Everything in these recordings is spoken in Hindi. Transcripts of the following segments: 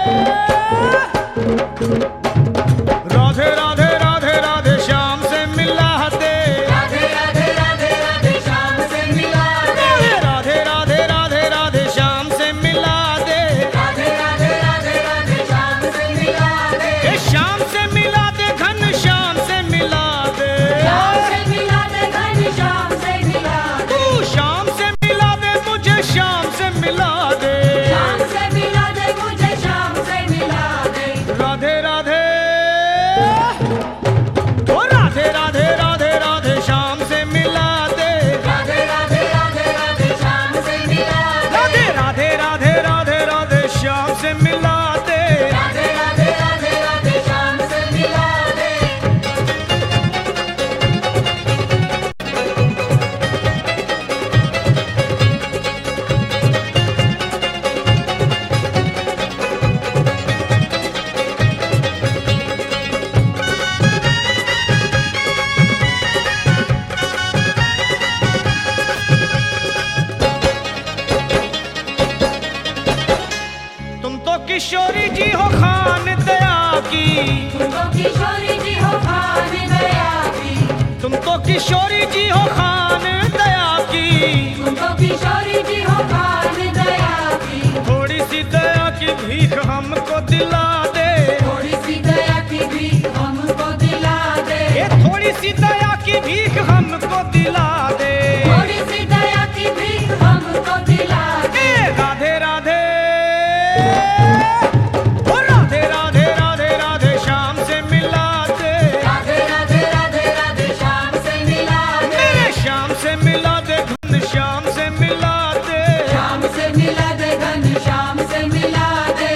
राधे राधे राधे राधे श्याम से मिला दे, राधे राधे राधे राधे श्याम से मिला दे, राधे राधे राधे राधे श्याम से मिला दे, राधे राधे राधे राधे श्याम से मिला दे, श्याम से मिला दे घन श्याम से मिला दे, श्याम से मिला दे घन श्याम से मिला दे, तू श्याम से मिला दे मुझे श्याम से मिला दे, श्याम से मिला दे मुझे श्याम से मिला दे, राधे राधे ओ राधे राधे राधे राधे श्याम से मिला दे, राधे राधे राधे राधे श्याम से मिला दे, राधे राधे राधे राधे राधे श्याम से मिला दे। राधे राधे राधे राधे श्याम से मिला दे। तुम तो किशोरी जी हो खान दया की, तुमको किशोरी जी हो खान दया की, तुम तो किशोरी जी हो खान दया की, तुमको किशोरी जी हो खान दया की, थोड़ी सी दया की भीख हमको दिला दे, थोड़ी सी दया की भीख हमको दिला दे, ये थोड़ी सी दया की भीख हमको दिला दे, थोड़ी सी दया की भीख हमको दिला दे, ए राधे राधे ओ राधे राधे राधे राधे श्याम से मिला दे, राधे राधे राधे राधे श्याम से मिला दे, मेरे श्याम से मिला दे घन श्याम से मिला दे, श्याम से मिला दे घन श्याम से मिला दे।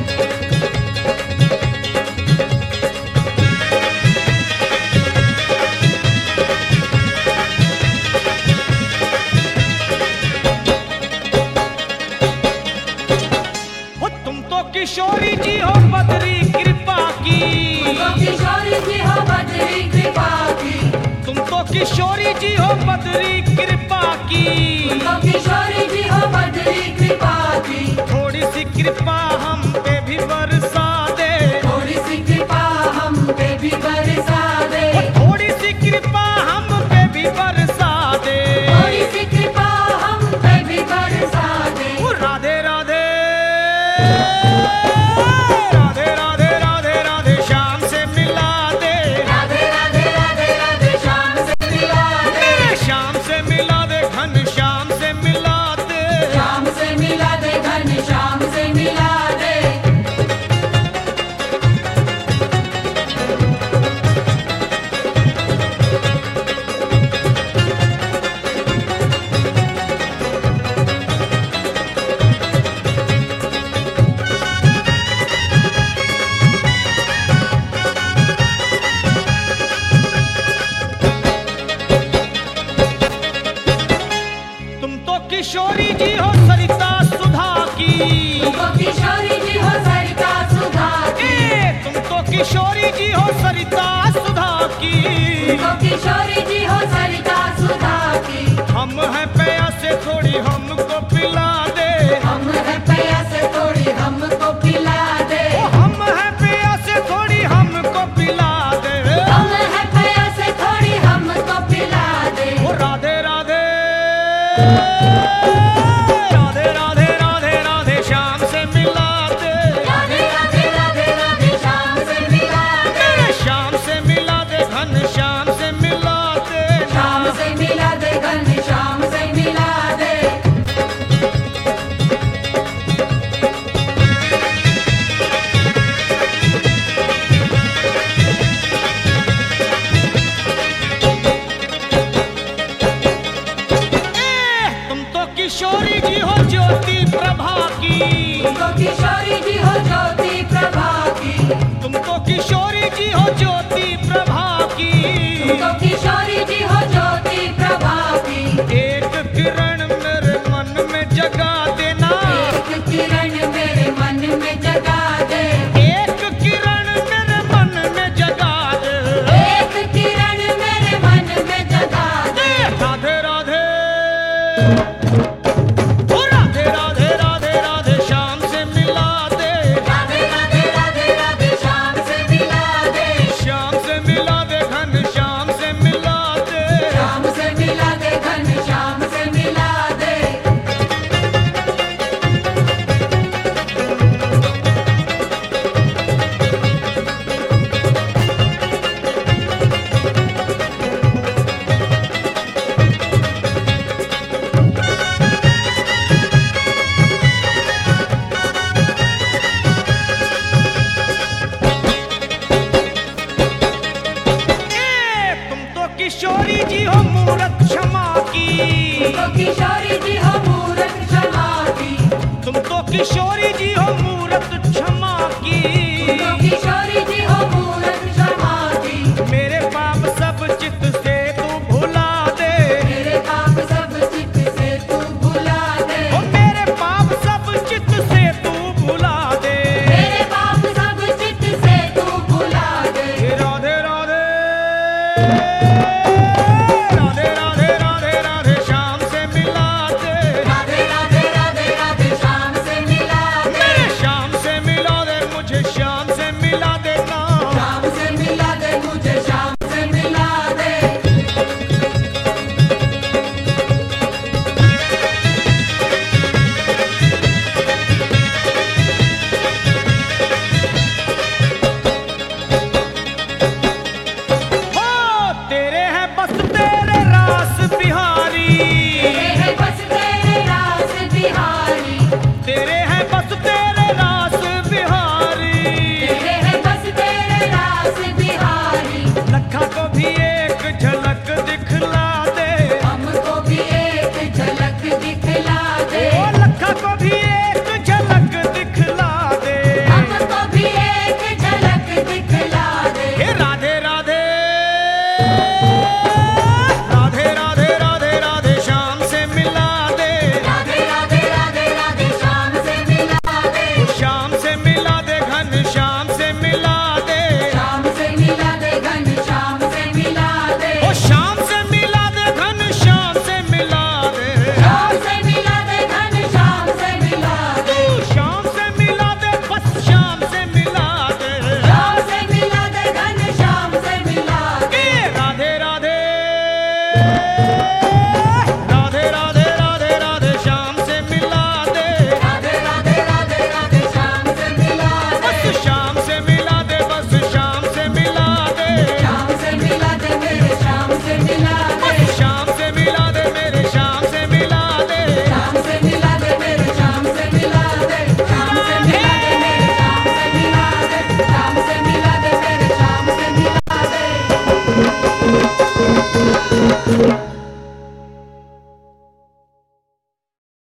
ओ तुम तो किशोरी जी हो बदरी कृपा की, तुमको किशोरी जी हो बदरी कृपा की, तुम तो किशोरी जी हो बदरी कृपा की, तुमको किशोरी जी हो बदरी कृपा की, थोड़ी सी कृपा हम पे भी बरसा दे, थोड़ी सी कृपा हम पे भी बरसा दे, ओ थोड़ी सी कृपा हम पे भी बरसा दे, थोड़ी सी कृपा हम पे भी बरसा दे, ओ राधे राधे राधे राधे राधे राधे श्याम से मिला दे, राधे राधे राधे राधे श्याम से मिला दे, मेरे श्याम से मिला दे घन श्याम से मिला दे, श्याम से मिला दे घन श्याम से मिला दे। तुम तो किशोरी जी हो सरिता सुधा की, तुमको किशोरी जी हो सरिता सुधा की, तुम तो किशोरी जी हो सरिता सुधा की, तुमको किशोरी जी हो सरिता सुधा की, हम हैं प्यासे थोड़ी हमको पिला दे, हम है प्यासे थोड़ी हमको पिला दे, ओ हम हैं प्यासे थोड़ी हमको पिला दे, हम है प्यासे थोड़ी हमको पिला दे, ओ राधे राधे राधे राधे राधे राधे श्याम से मिला दे, राधे राधे राधे राधे श्याम से मिला दे, मेरे श्याम से मिला दे घन श्याम से मिला दे, श्याम से मिला दे घन श्याम से मिला दे। तुम तो किशोरी जी हो ज्योति प्रभा की, तुमको किशोरी जी हो ज्योति प्रभा की, तुम तो किशोरी जी हो ज्योति प्रभा की, तुमको किशोरी जी हो ज्योति प्रभा की, एक किरण मेरे मन में जगा देना, एक किरण मेरे मन में जगा दे, एक किरण मेरे मन में जगा दे, एक किरण मेरे मन में जगा दे, राधे राधे ओ राधे राधे राधे राधे श्याम से मिला दे, राधे किशोरी जी हो मूरत